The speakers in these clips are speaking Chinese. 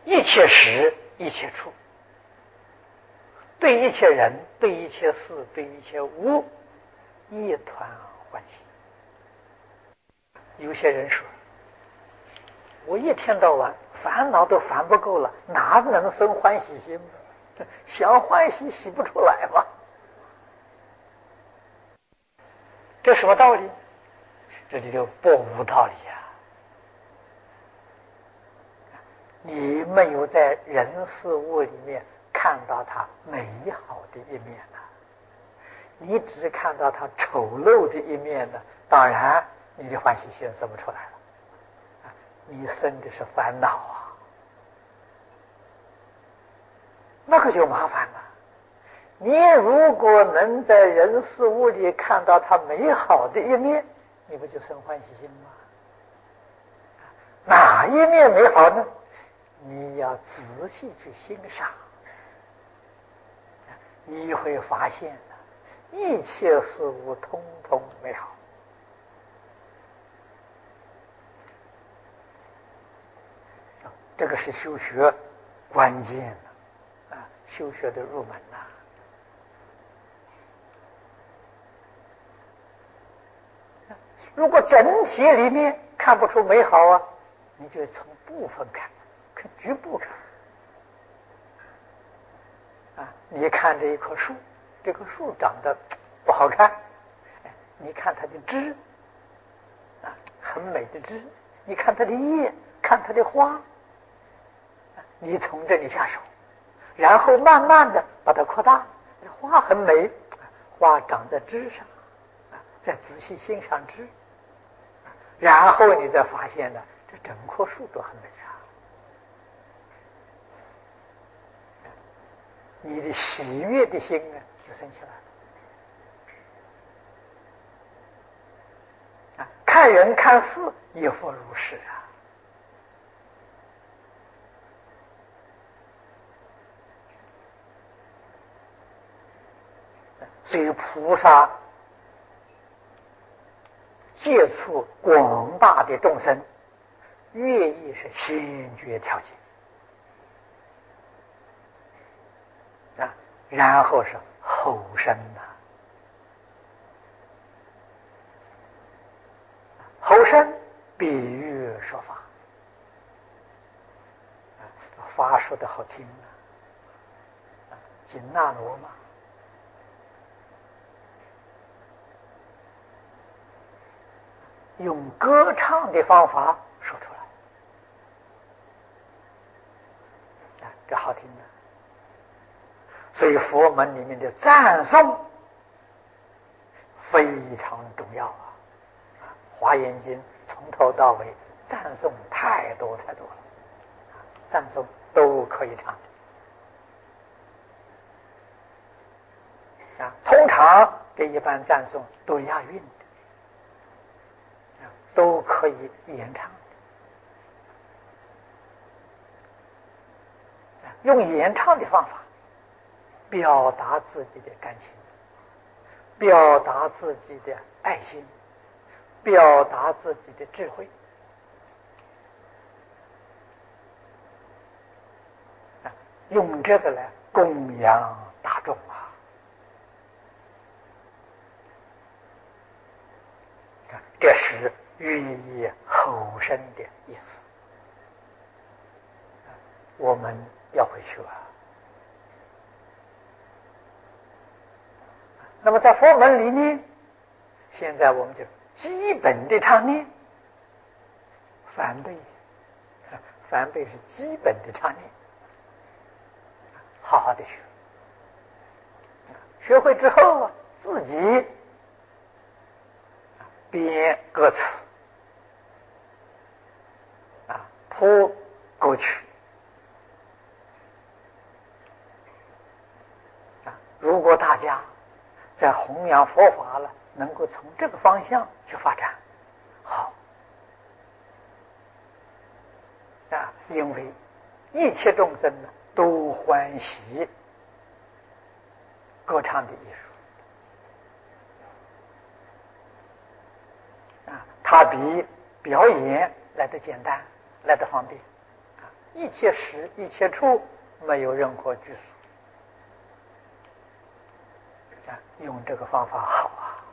一切时一切处，对一切人，对一切事，对一切物，一团欢喜。有些人说，我一天到晚烦恼都烦不够了，哪能生欢喜心呢？想欢喜喜不出来吧？这什么道理？这里就不无道理呀！你没有在人事物里面看到它美好的一面呢，你只看到它丑陋的一面呢，当然你的欢喜心生不出来了，你生的是烦恼啊，那可就麻烦了。你如果能在人事物里看到它美好的一面，你不就生欢喜心吗？哪一面美好呢？你要仔细去欣赏，你会发现一切事物通通美好。这个是修学关键啊，修学的入门呐。如果整体里面看不出美好啊，你就从部分看，看局部看。啊，你看这一棵树，这棵树长得不好看，你看它的枝，啊，很美的枝，你看它的叶，看它的花，你从这里下手，然后慢慢的把它扩大，花很美，花长在枝上，再仔细欣赏枝，然后你再发现呢，这整棵树都很美啊。你的喜悦的心呢就升起来了。看人看事亦复如是啊。所以菩萨接触广大的众生，愿意是先决条件啊，然后是后生呐。后生比喻说法，法说的好听啊，紧那罗嘛。用歌唱的方法说出来，这好听的。所以佛门里面的赞颂非常重要啊！华严经从头到尾赞颂太多太多了，赞颂都可以唱的。通常这一般赞颂都押韵的，都可以演唱的。用演唱的方法表达自己的感情，表达自己的爱心，表达自己的智慧，用这个来供养大众啊！这是寓意后生的意思，我们要会学啊。那么在佛门里呢，现在我们就基本的常念梵呗，梵呗是基本的常念，好好的学，学会之后啊，自己编歌词啊，谱歌曲啊。如果大家在弘扬佛法了，能够从这个方向去发展，好啊，因为一切众生呢都欢喜歌唱的艺术啊，它比表演来得简单，来得方便啊。 一切时一切处没有任何拘束。用这个方法好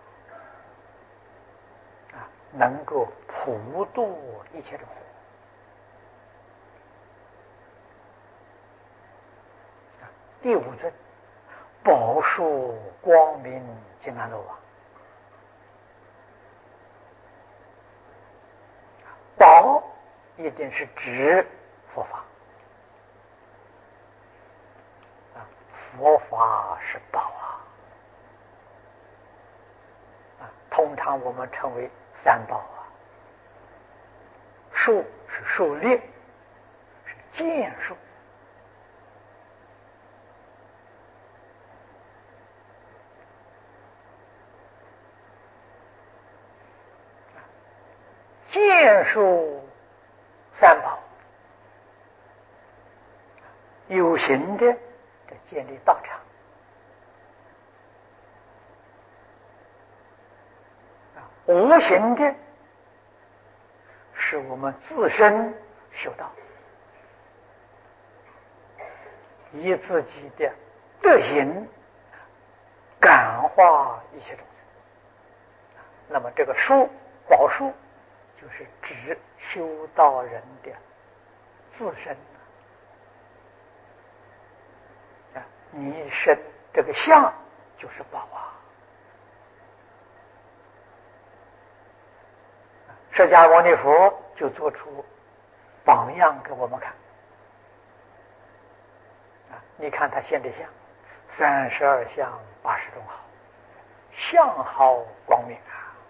能够普度一切众生。第五尊，宝树光明金刚罗王。宝一定是指佛法佛法是宝通常我们称为三宝树是树猎，是剑树。剑树三宝，有形的建立道场，无形的是我们自身修道，以自己的德行感化一切众生。那么这个树，宝树就是指修道人的自身你身这个相就是宝释迦牟尼佛就做出榜样给我们看你看他现的相，32相80种好，相好光明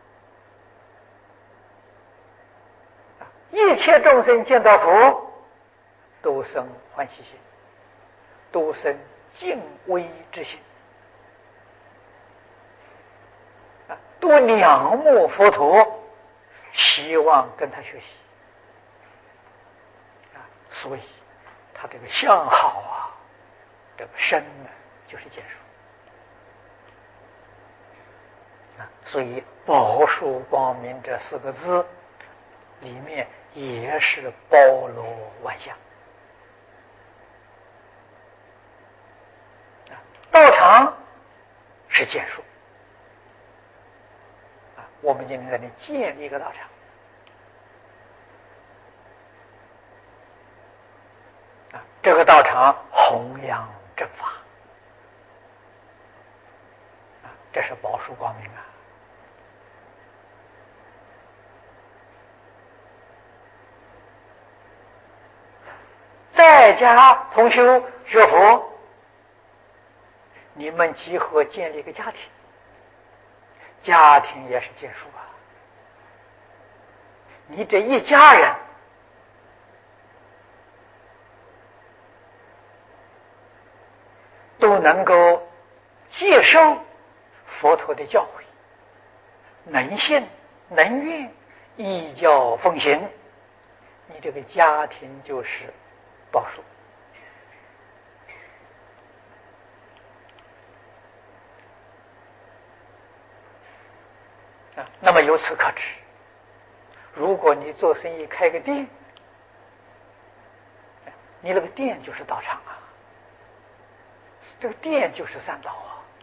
一切众生见到佛都生欢喜心，都生敬畏之心多仰慕佛陀，希望跟他学习所以他这个相好这个身呢就是见树所以宝树光明这4个字里面也是包罗万象道场是建树我们今天在这建立一个道场这个道场弘扬正法这是宝树光明在家同修学佛，你们集合建立一个家庭，家庭也是建树你这一家人都能够接受佛陀的教诲，能信能愿，依教奉行，你这个家庭就是宝树那么由此可知，如果你做生意开个店，你那个店就是道场这个店就是三宝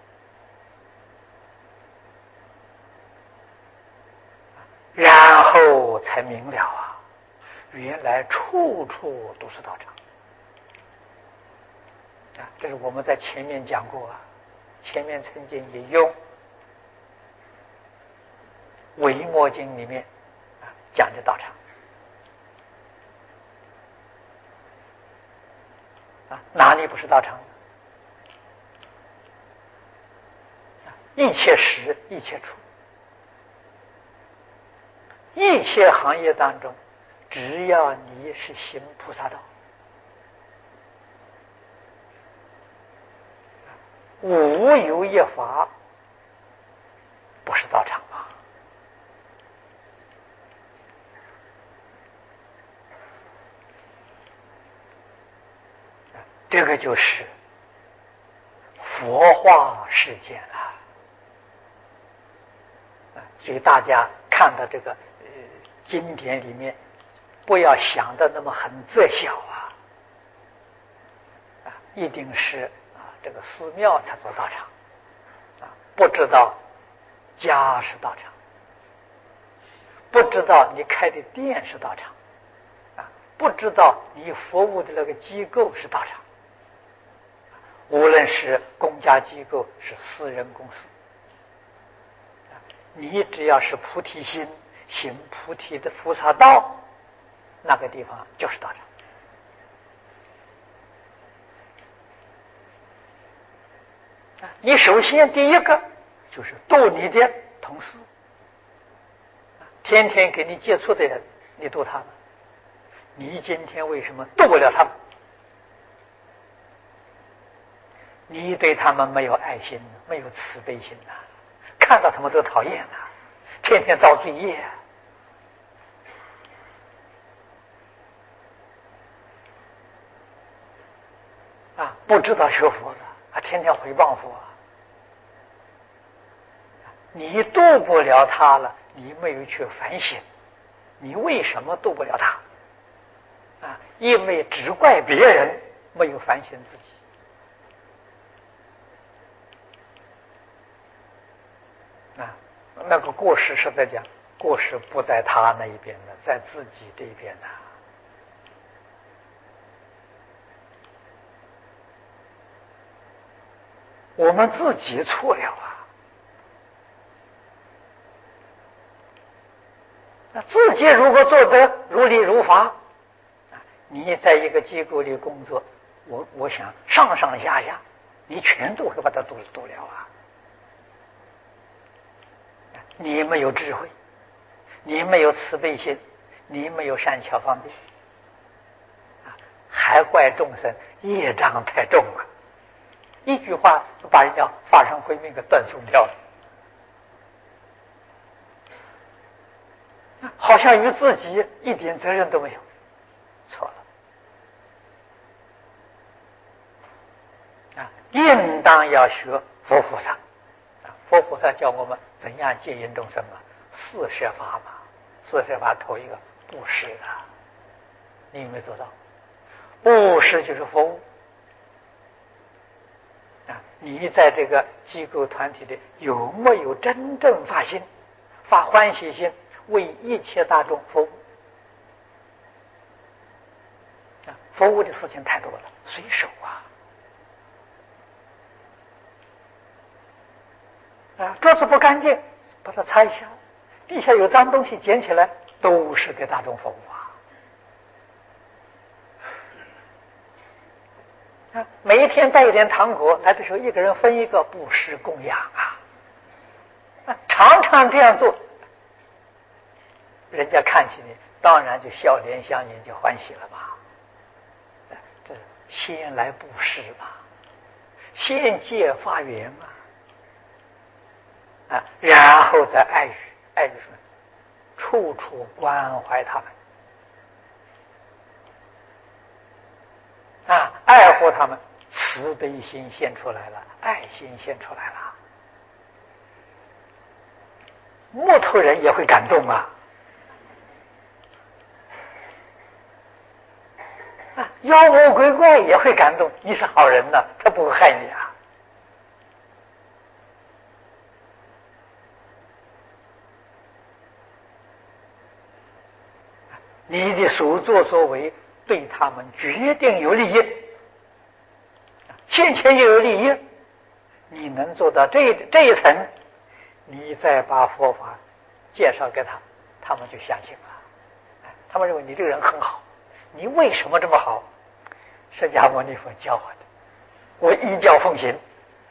然后才明了原来处处都是道场这是我们在前面讲过前面曾经也用维摩经里面讲的道场哪里不是道场一切时一切处一切行业当中，只要你是行菩萨道，无有一法不是道场这个就是佛化世界了所以大家看到这个经典里面，不要想的那么很窄小一定是这个寺庙才做道场不知道家是道场，不知道你开的店是道场不知道你服务的那个机构是道场，无论是公家机构是私人公司你只要是菩提心，行菩提的菩萨道，那个地方就是道场你首先第一个就是度你的同事，天天给你接触的人，你度他们，你今天为什么度不了他们？你对他们没有爱心，没有慈悲心看到他们都讨厌天天造罪业不知道学佛的天天回谤佛你度不了他了，你没有去反省，你为什么度不了他因为只怪别人，没有反省自己那个过失是在讲，过失不在他那一边的，在自己这一边的我们自己错了那自己如果做得如理如法你在一个机构里工作，我想上上下下你全都会把它度了你没有智慧，你没有慈悲心，你没有善巧方便还怪众生业障太重一句话把人家法身慧命给断送掉了好像与自己一点责任都没有，错了应当要学佛菩萨佛菩萨教我们怎样戒引众生四摄法四摄法头一个布施你有没有做到？布施就是服务你在这个机构团体里有没有真正发心发欢喜心，为一切大众服务服务的事情太多了，随手桌子不干净把它擦一下，地下有脏东西捡起来，都是给大众服务每一天带一点糖果来的时候，一个人分一个，布施供养常常这样做，人家看起你当然就笑脸相迎，就欢喜了吧这先来布施吧，先戒发愿然后再爱语说处处关怀他们爱护他们，慈悲心现出来了，爱心现出来了，木头人也会感动妖魔鬼怪也会感动，你是好人他不会害你你的所作所为对他们决定有利益，现前又有利益，你能做到这一层，你再把佛法介绍给他们就相信了他们认为你这个人很好，你为什么这么好？释迦牟尼佛教我的，我依教奉行，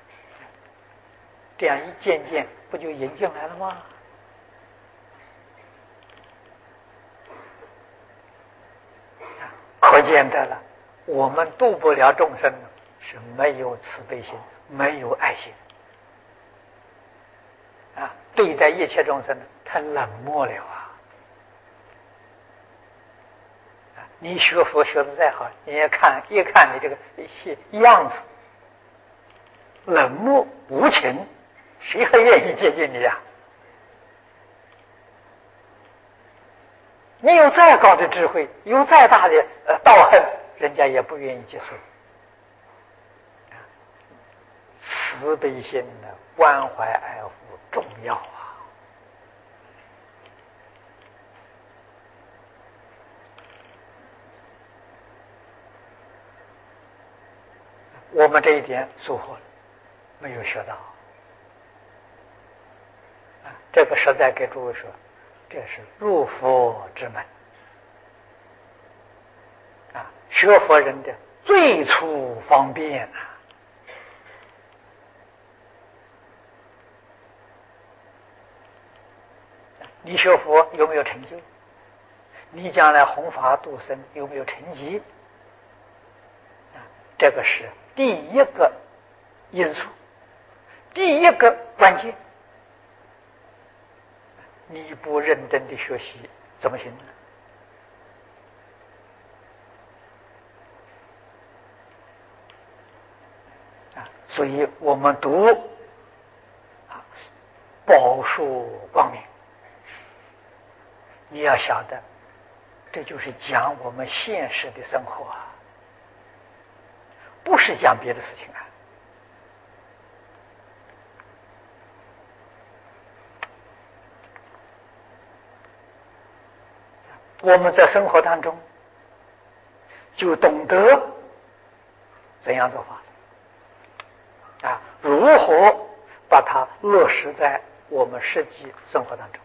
这样一渐渐不就引进来了吗？可见得了，我们度不了众生是没有慈悲心，没有爱心对待一切众生太冷漠了你学佛学的再好，你也看你这个样子冷漠无情，谁还愿意接近你你有再高的智慧，有再大的道行，人家也不愿意接受慈悲心的关怀爱护重要啊！我们这一点疏忽了，没有学到啊！这个实在给诸位说，这是入佛之门啊，学佛人的最初方便啊！你学佛有没有成就？你将来弘法度生有没有成绩？这个是第一个因素，第一个关键。你不认真的学习怎么行呢？所以我们读宝树光明，你要晓得，这就是讲我们现实的生活啊，不是讲别的事情啊。我们在生活当中就懂得怎样做法啊，如何把它落实在我们实际生活当中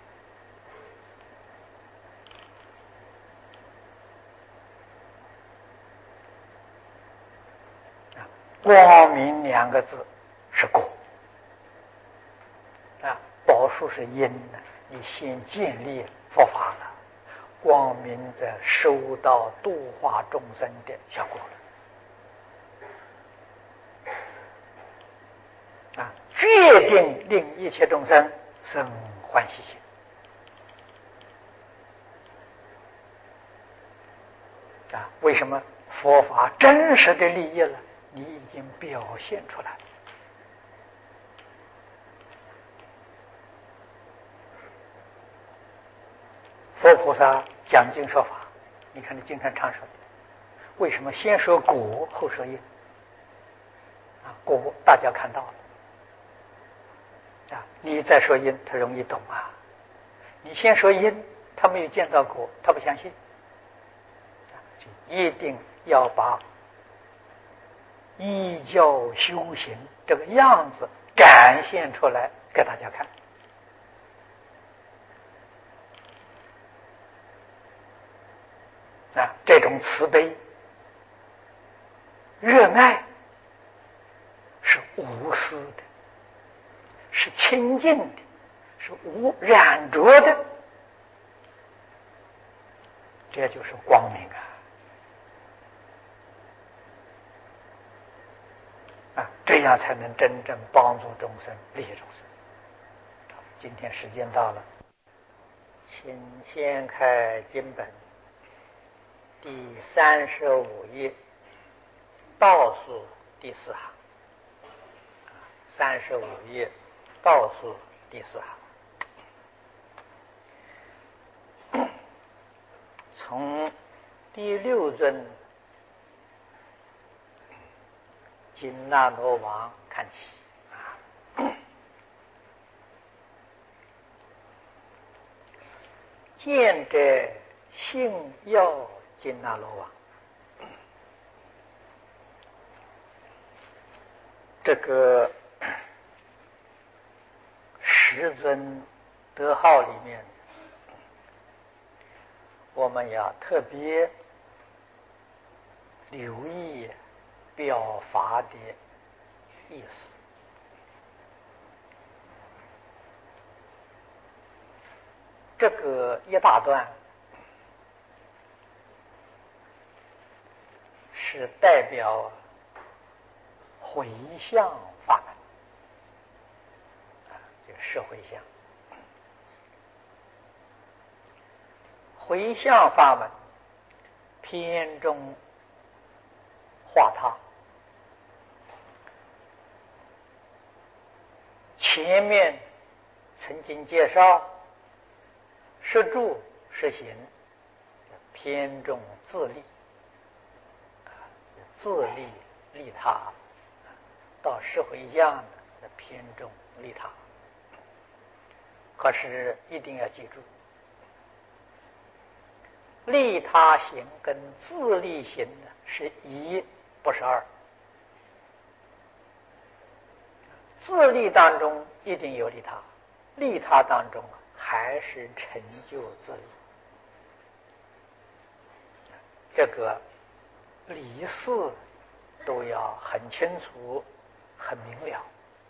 啊。光明两个字是果啊，宝树是因呢，你先建立佛法了，光明在收到度化众生的效果了啊，决定令一切众生生欢喜心啊。为什么佛法真实的利益了？你已经表现出来了。佛菩萨讲经说法，你看你经常常说的，为什么先说果后说因啊？果大家看到了啊，你再说因，他容易懂啊。你先说因，他没有见到果，他不相信啊，一定要把依教修行这个样子展现出来给大家看啊。这种慈悲热爱是无私的，是清净的，是无染浊的，这就是光明啊！这样才能真正帮助众生，利益众生。今天时间到了，请先开经本第35页倒数第4行，35页倒数第4行，从第6尊紧那罗王看起。见者信要紧那罗王，这个10尊德号里面，我们要特别留意表法的意思。这个一大段是代表回向法门啊，这个是回向。回向法门篇中画他，前面曾经介绍是住是行，篇中自利，自利利他， 到十回向呢，偏重利他。可是一定要记住，利他行跟自利行呢是一，不是二。自利当中一定有利他，利他当中还是成就自利。这个理事都要很清楚、很明了。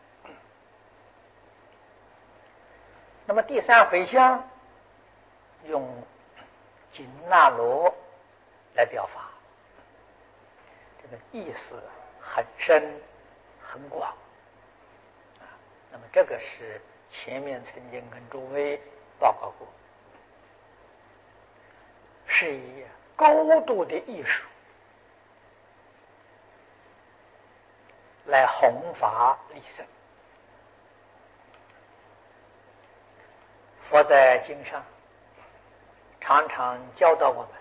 那么第三回向用紧那罗来表法，这个意思很深很广。那么这个是前面曾经跟诸位报告过，是以高度的艺术来弘法利生。佛在经上常常教导我们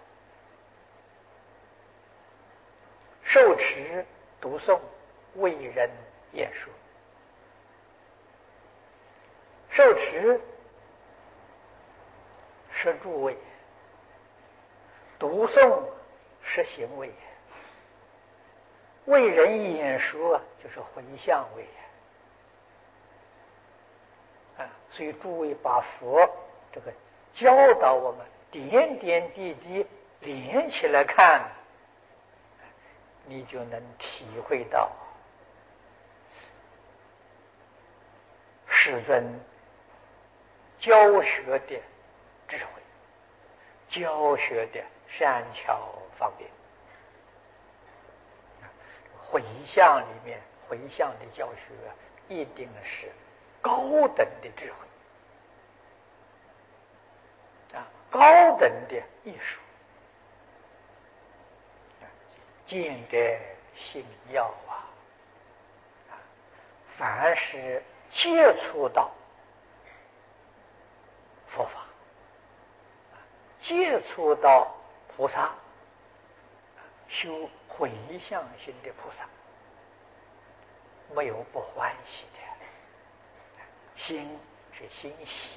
受持读诵为人演说。受持是诸位，读诵是行为，为人演说就是回向位。所以诸位把佛这个教导我们点点滴滴连起来看，你就能体会到世尊教学的智慧，教学的善巧方便。回向里面，回向的教学一定是高等的智慧高等的艺术。见者信要凡是接触到佛法，接触到菩萨，修回向心的菩萨，没有不欢喜的，心是欣喜，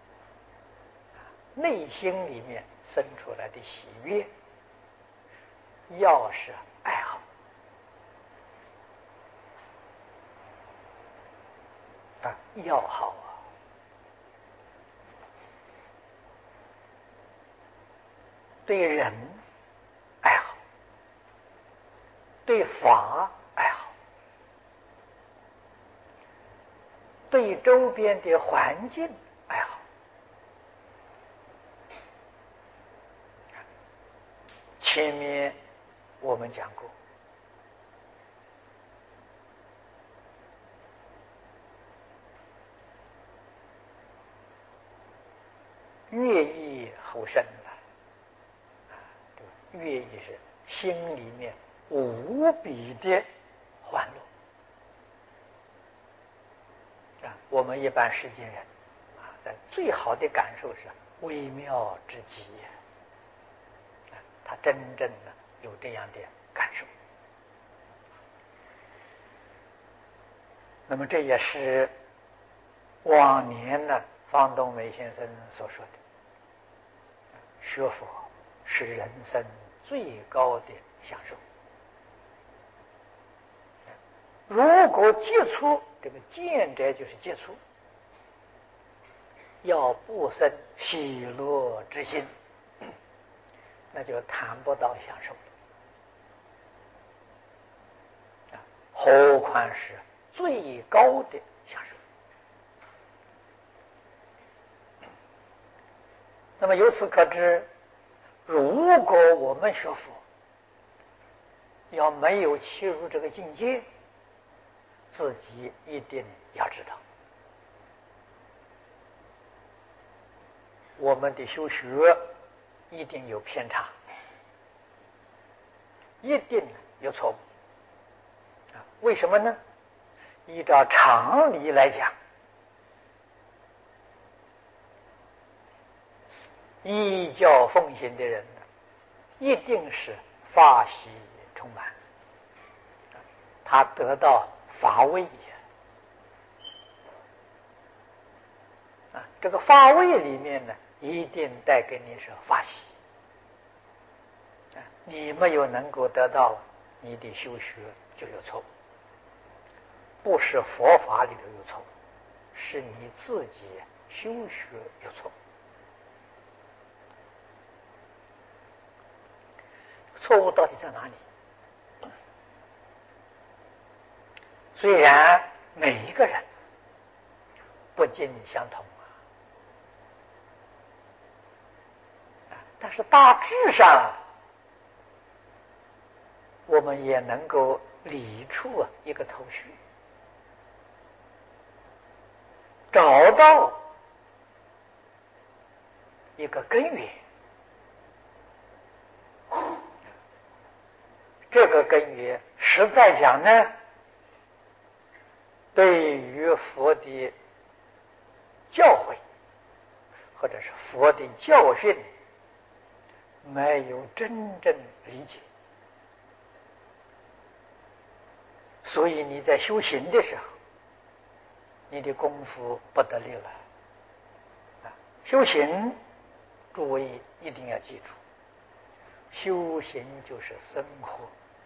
内心里面生出来的喜悦，要是爱好要好对人爱好，对法爱好，对周边的环境爱好。前面我们讲过，乐意后生乐意是心里面无比的欢乐我们一般世间人在最好的感受是微妙之极他真正的有这样的感受。那么这也是往年呢方东梅先生所说的，学佛是人生最高的享受。如果接触，这个见者就是接触，要不生喜乐之心，那就谈不到享受何况是最高的享受。那么由此可知，如果我们学佛要没有切入这个境界，自己一定要知道，我们的修学一定有偏差，一定有错误为什么呢？依照常理来讲，依教奉行的人一定是法喜充满，他得到法味这个法味里面呢，一定带给你是法喜你没有能够得到，你的修学就有错误，不是佛法里头有错误，是你自己修学有错误。错误到底在哪里？虽然每一个人不尽相同但是大致上我们也能够理出一个头绪，找到一个根源。这个根源实在讲呢，对于佛的教诲或者是佛的教训没有真正理解，所以你在修行的时候，你的功夫不得力了修行，诸位一定要记住，修行就是生活。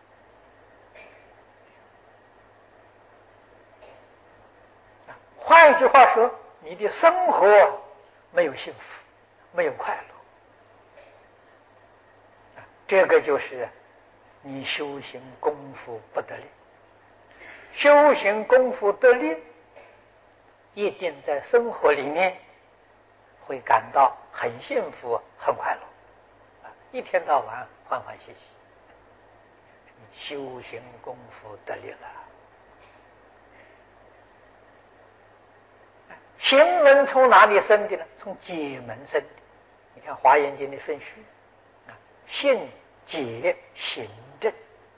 换一句话说，你的生活没有幸福，没有快乐，这个就是你修行功夫不得力。修行功夫得力，一定在生活里面会感到很幸福、很快乐，一天到晚欢欢喜喜。修行功夫得力了。行门从哪里生的呢？从解门生的。你看《华严经》的顺序信解行正，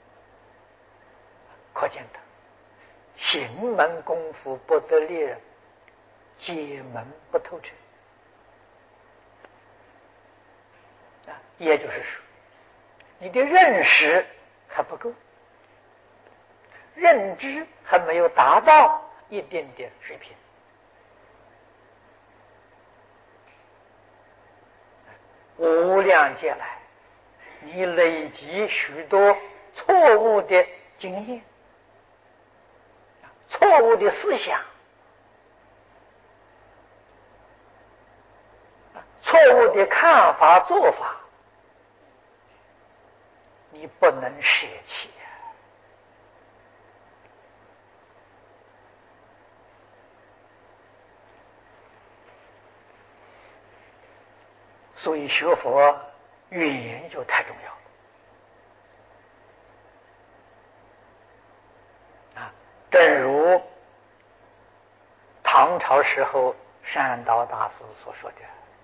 可见的行门功夫不得力，解门不透彻也就是说，你的认识还不够，认知还没有达到一定的水平。无量劫来，你累积许多错误的经验、错误的思想、错误的看法做法，你不能舍弃所以学佛缘就太重要了正如唐朝时候善导大师所说的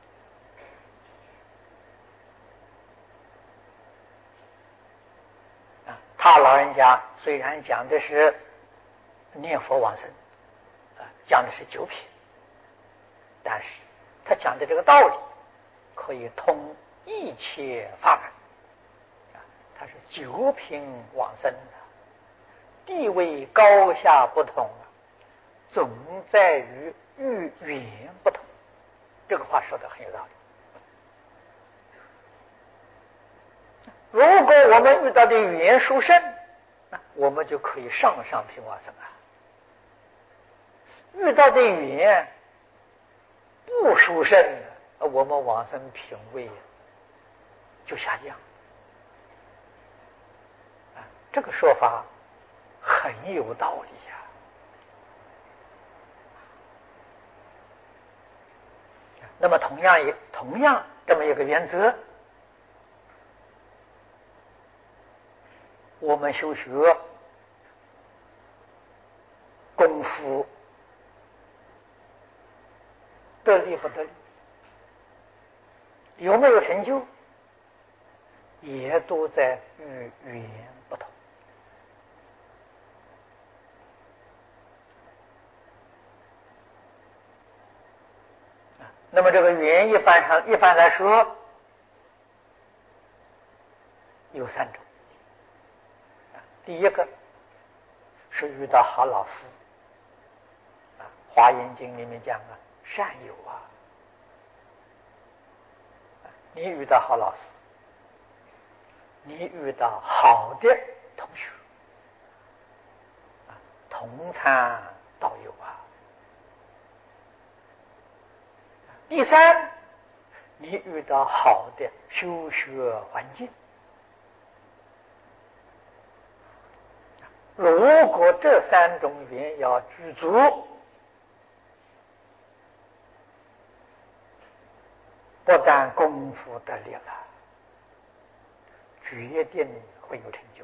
他老人家虽然讲的是念佛往生讲的是九品，但是他讲的这个道理可以通一切法门他是九品往生的，地位高下不同总在于遇缘不同。这个话说得很有道理。如果我们遇到的缘殊胜，那我们就可以上品往生遇到的缘不殊胜，我们往生品位就下降这个说法很有道理那么同样这么一个原则，我们修学功夫得力不得力，有没有成就，也都在与缘不同那么这个缘一般来说有三种第一个是遇到好老师。华严经里面讲啊，善友啊，你遇到好老师，你遇到好的同学，同参道友啊。第三，你遇到好的修学环境。如果这三种缘要具足，不但功夫得力了，决定会有成就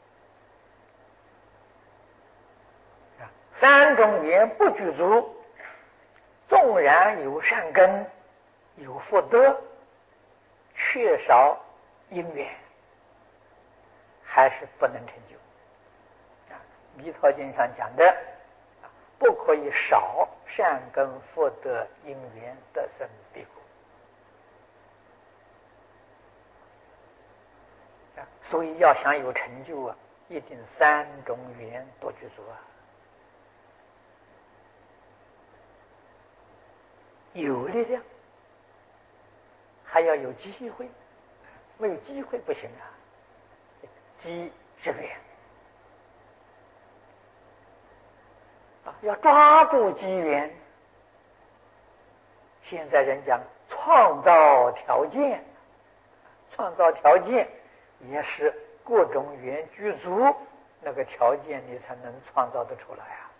啊！三种缘不具足，纵然有善根、有福德，缺少因缘，还是不能成就。弥陀经上讲的，不可以少善根福德因缘得生彼国。所以要想有成就啊，一定三种缘都具足啊。有力量，还要有机会，没有机会不行啊。机是缘啊，要抓住机缘。现在人讲创造条件，创造条件也是各种缘具足，那个条件你才能创造得出来啊。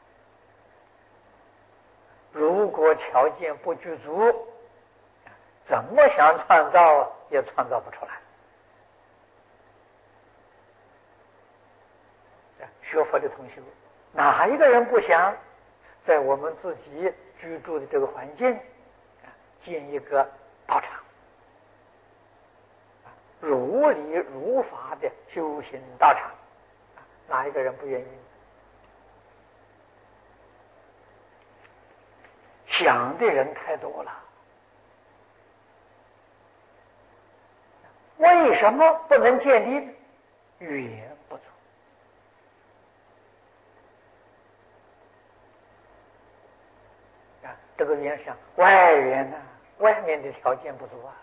如果条件不具足，怎么想创造也创造不出来。学佛的同学，哪一个人不想在我们自己居住的这个环境建一个道场，如理如法的修行道场？哪一个人不愿意？想的人太多了。为什么不能建立呢？缘不足。这个缘上外缘呢，外面的条件不足啊。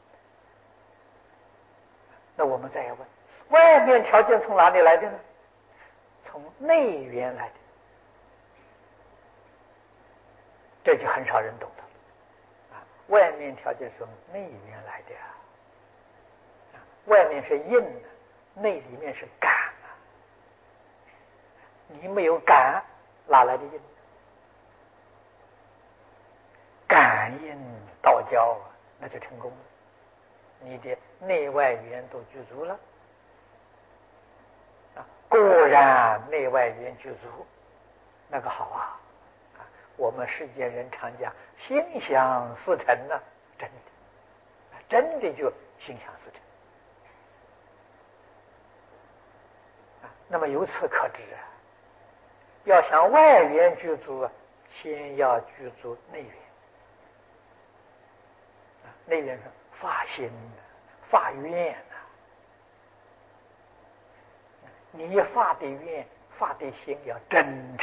那我们再要问，外面条件从哪里来的呢？从内缘来的。这就很少人懂得了。外面条件是从内缘来的啊。外面是因，内里面是感啊。你没有感，哪来的因？感应道交啊，那就成功了。你的内外缘都具足了啊，果然内外缘具足，那个好啊！我们世间人常讲心想事成呢，真的就心想事成啊。那么由此可知啊，要想外缘具足啊，先要具足内缘。内缘是发心、发愿啊。你发的愿、发的心要真诚，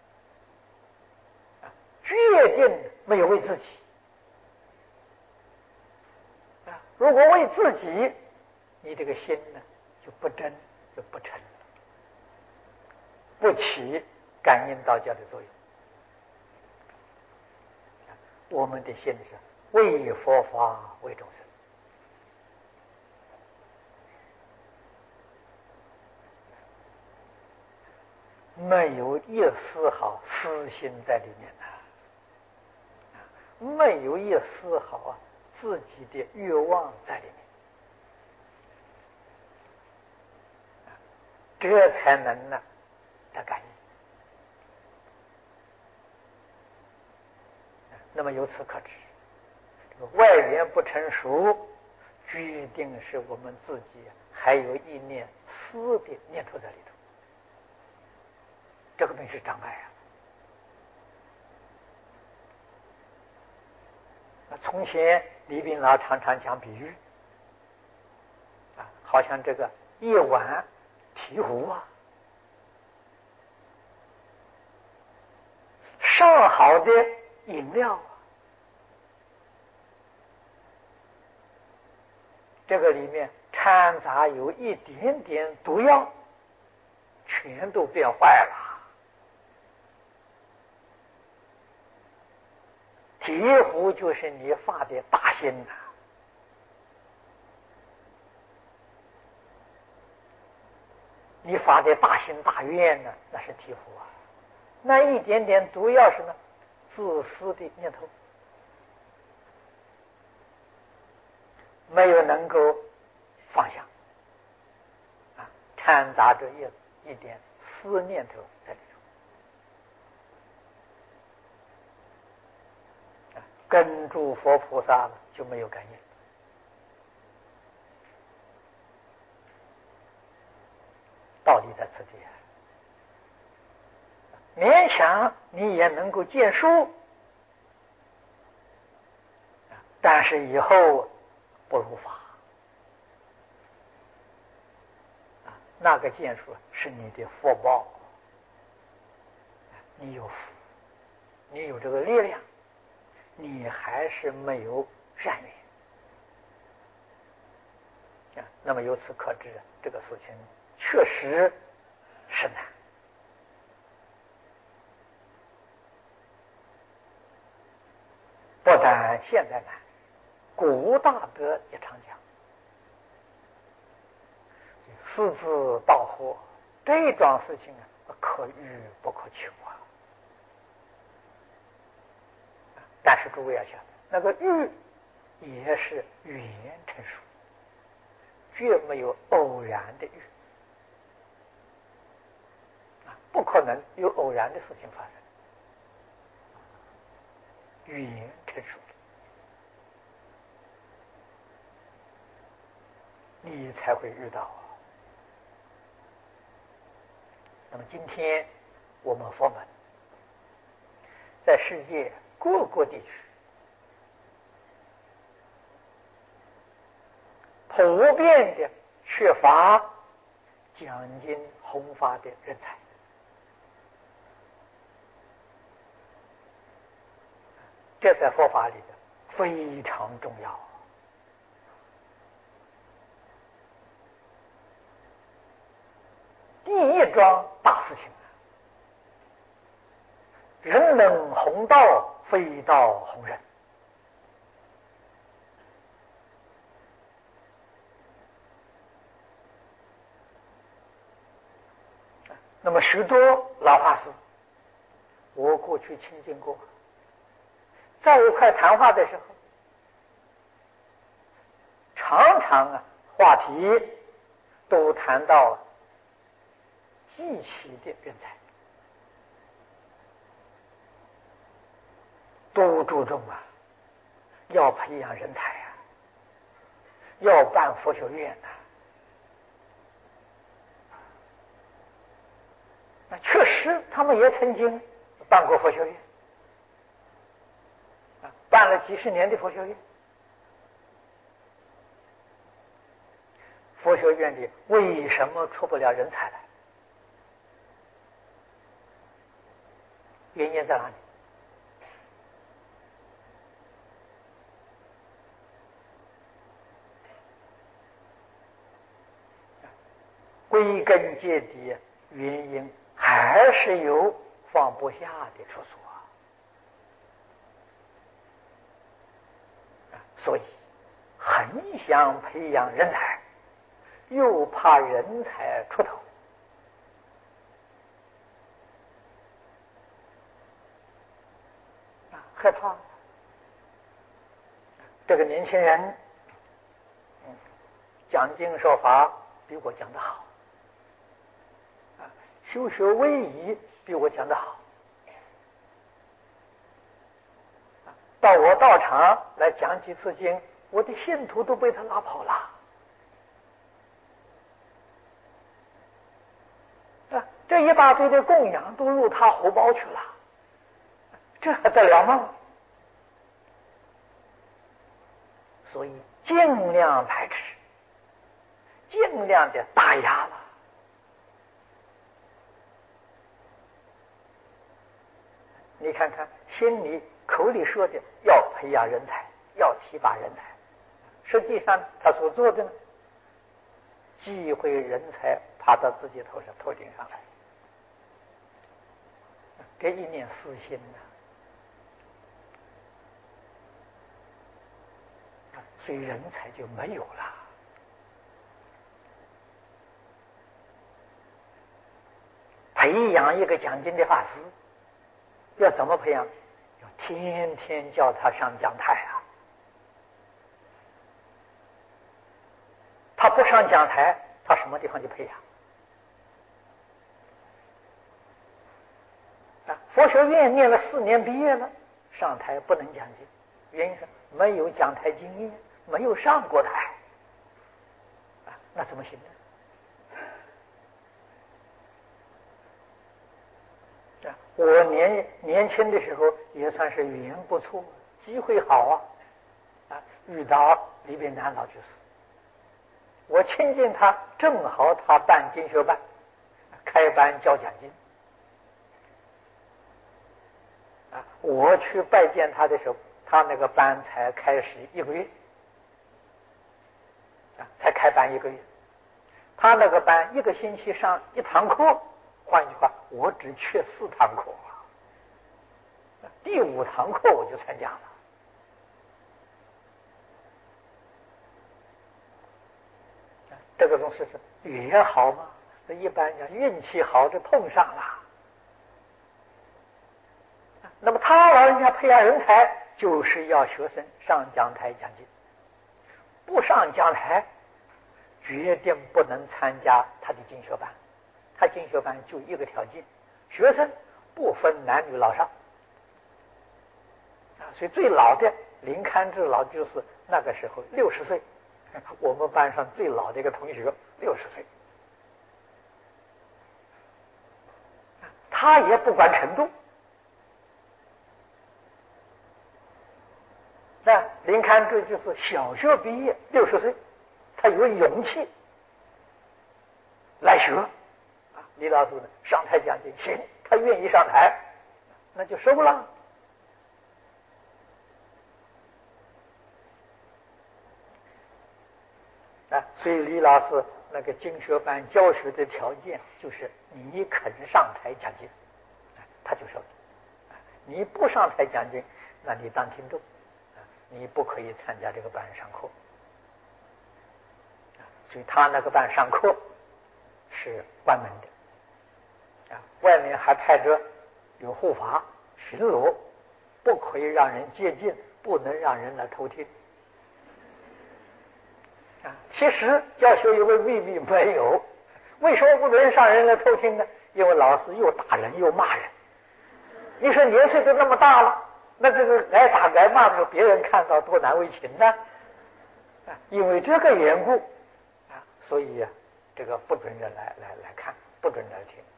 决定没有为自己啊。如果为自己，你这个心呢就不真，就不诚，不起感应道教的作用。我们的心是为佛法为众生，没有一丝毫私心在里面的，没有一丝毫自己的欲望在里面，这才能呢得感应。那么由此可知，这个外缘不成熟，决定是我们自己还有一念私的念头在里头，这个东西是障碍啊。从前李炳老常常讲比喻好像这个一碗醍醐样好的饮料，这个里面掺杂有一点点毒药，全都变坏了，几乎就是你发的大心呐。你发的大心大愿呢，那是提壶啊。那一点点毒药是呢，自私的念头，没有能够放下啊，掺杂着一点私念头在里头啊，跟诸佛菩萨就没有感应。道理在此地，勉强你也能够见书，但是以后不如法。那个见书是你的福报，你有福，你有这个力量，你还是没有善缘。那么由此可知，这个事情确实是难。不但现在难，古大德也常讲，私自到货这桩事情可遇不可求啊。但是诸位要晓得，那个遇也是语言陈述，绝没有偶然的遇不可能有偶然的事情发生。语言陈述，你才会遇到。那么今天我们佛门在世界各个地区普遍的缺乏讲经弘法的人才，这在佛法里非常重要。第一桩大事情，人能弘道，非道弘人。那么许多老法师，我过去亲近过，在一块谈话的时候，常常话题都谈到记起的人才，都注重要培养人才要办佛学院那确实他们也曾经办过佛学院办了几十年的佛学院。佛学院里为什么出不了人才来？原因在哪里？归根结底，原因还是有放不下的处所所以很想培养人才，又怕人才出头害怕这个年轻人讲经说法比我讲得好修学威仪比我讲得好到我道场来讲几次经，我的信徒都被他拉跑了这一大堆的供养都入他荷包去了，这还得了吗？所以尽量排斥，尽量的打压了你看看，心里口里说的要培养人才，要提拔人才，实际上他所做的呢，机会人才爬到自己头顶上来，这一念私心呢，所以人才就没有了。培养一个讲经的法师，要怎么培养？要天天叫他上讲台啊！他不上讲台，他什么地方去培养？佛学院念了4年毕业了，上台不能讲经，原因是没有讲台经验，没有上过台，那怎么行呢？我年轻的时候也算是语言不错，机会好遇到李炳南老居士，我亲近他，正好他办经学班，开班教讲经。我去拜见他的时候，他那个班才开始1个月，才开班1个月。他那个班1个星期上1堂课，换句话，我只去4堂课，第5堂课我就参加了。这个东西是语言好吗？一般讲运气好就碰上了。那么他老人家培养人才，就是要学生上讲台讲经，不上讲台，决定不能参加他的经学班。他经学班就1个条件，学生不分男女老少。所以最老的林堪志老居士那个时候60岁，我们班上最老的一个同学60岁，他也不管程度。林堪志就是小学毕业60岁，他有勇气来学。李老师呢上台讲经，行，他愿意上台，那就收了。所以李老师那个经学班教学的条件就是你肯上台讲经，他就收。你不上台讲经，那你当听众，你不可以参加这个班上课。所以他那个班上课是关门的，外面还派着有护法巡逻，不可以让人接近，不能让人来偷听。其实教学有个秘密没有，为什么不能让人来偷听呢？因为老师又打人又骂人。你说年岁都那么大了，那这个挨打挨骂的时候，别人看到多难为情呢。因为这个缘故所以这个不准人来看，不准来听。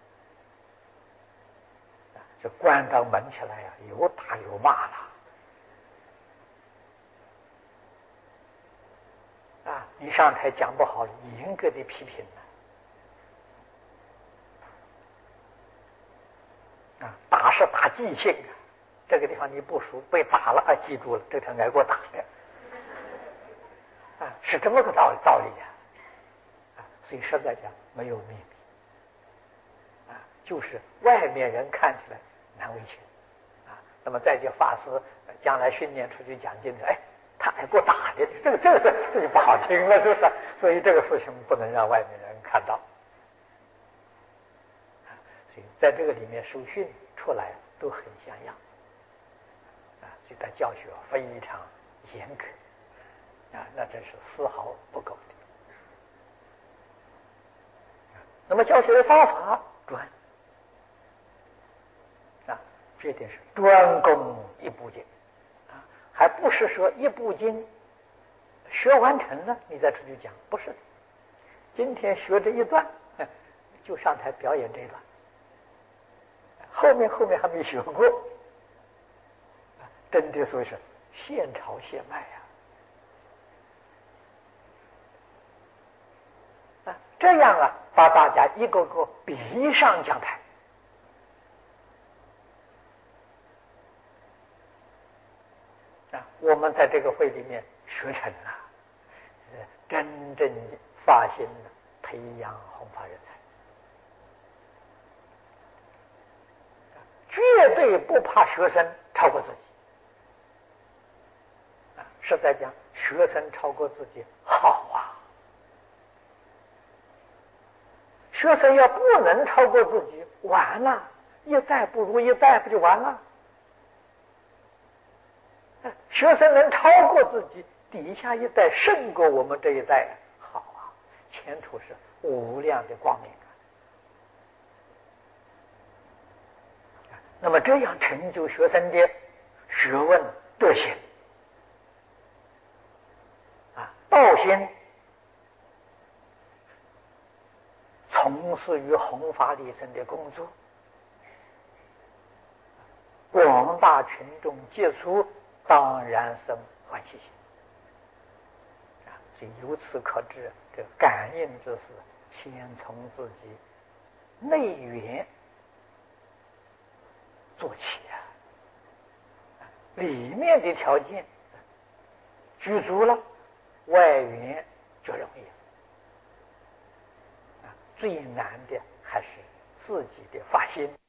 这关上门起来有打有骂了。你上台讲不好，严格的批评打是打记性这个地方你不熟，被打了记住了，这条挨过打的是这么个道理所以实在讲没有秘密就是外面人看起来难为情那么再叫法师将来训练出去讲经的，他还给我打的，这就不好听了，是不是？所以这个事情不能让外面人看到。所以在这个里面受训出来都很像样所以他教学非常严格那真是丝毫不够的。那么教学的方法专这点是专攻一部经还不是说一部经学完成了你再出去讲，不是的。今天学这一段就上台表演这一段，后面还没学过真的所以是现炒现卖这样把大家一个个逼上讲台我们在这个会里面学成了，真正发心了，培养弘法人才，绝对不怕学生超过自己。实在讲，学生超过自己好啊。学生要不能超过自己，完了，一代不如一代，不就完了？学生能超过自己，底下一代胜过我们这一代，好啊，前途是无量的光明啊！那么这样成就学生的学问德行啊，道心，从事于弘法利生的工作，广大群众接触，当然生欢喜心啊！所以由此可知，这感应之事，先从自己内缘做起啊，里面的条件具足了，外缘就容易啊。最难的还是自己的发心。